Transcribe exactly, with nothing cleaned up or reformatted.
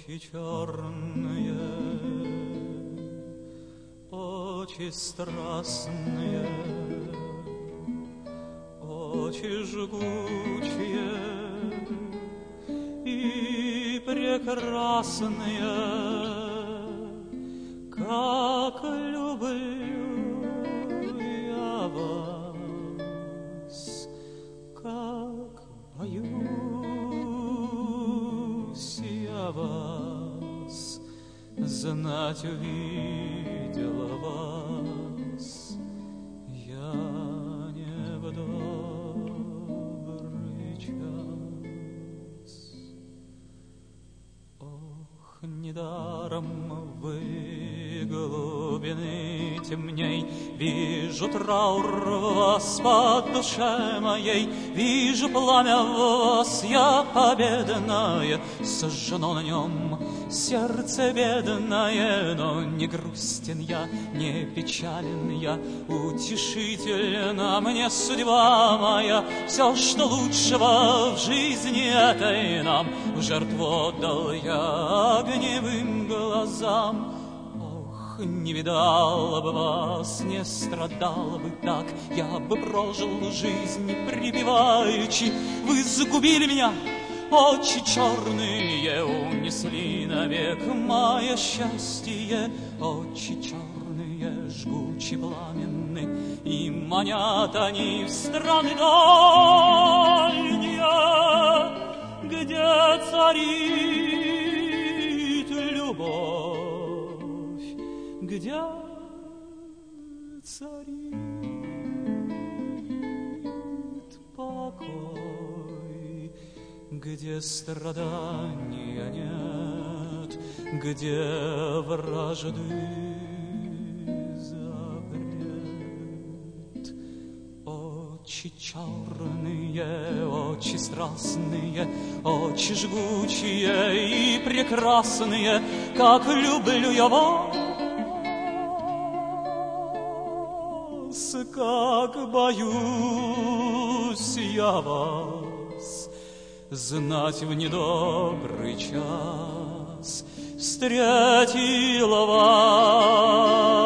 Очи черные, очи страстные, очи жгучие и прекрасные, как люблю я вас, как боюсь я вас, знать увидела вас я не в добрый час. Ох, недаром вы глубины темней, вижу траур вас по душе моей, вижу пламя вас я победное, сожжено на нем сердце бедное, но не грустен я, не печален я, утешительна мне судьба моя. Все, что лучшего в жизни этой нам, в жертву отдал я огневым глазам. Ох, не видал бы вас, не страдал бы так, я бы прожил жизнь припеваючи. Вы загубили меня, очи черные унесли навек мое счастье. Очи черные, жгучи, пламенны, и манят они в страны дальние, где царит любовь, где царит покой, где страдания нет, где вражды запрет. Очи черные, очи страстные, очи жгучие и прекрасные, как люблю я вас, как боюсь я вас, знать в недобрый час встретила вас.